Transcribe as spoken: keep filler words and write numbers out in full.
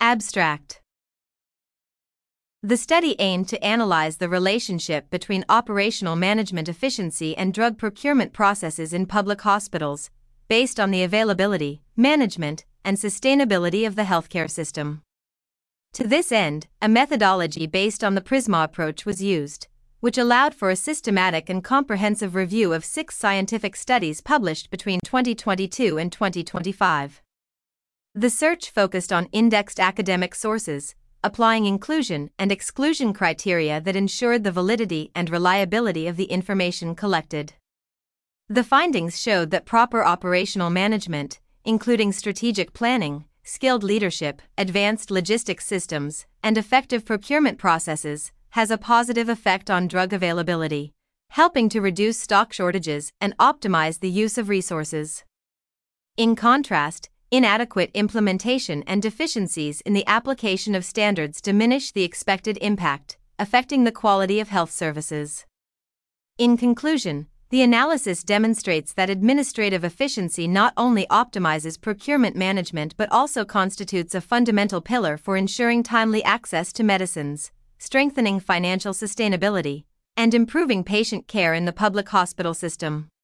Abstract. The study aimed to analyze the relationship between operational management efficiency and drug procurement processes in public hospitals, based on the availability, management, and sustainability of the healthcare system. To this end, a methodology based on the PRISMA approach was used, which allowed for a systematic and comprehensive review of six scientific studies published between twenty twenty-two and twenty twenty-five. The search focused on indexed academic sources, applying inclusion and exclusion criteria that ensured the validity and reliability of the information collected. The findings showed that proper operational management, including strategic planning, skilled leadership, advanced logistics systems, and effective procurement processes, has a positive effect on drug availability, helping to reduce stock shortages and optimize the use of resources. In contrast, inadequate implementation and deficiencies in the application of standards diminish the expected impact, affecting the quality of health services. In conclusion, the analysis demonstrates that administrative efficiency not only optimizes procurement management but also constitutes a fundamental pillar for ensuring timely access to medicines, strengthening financial sustainability, and improving patient care in the public hospital system.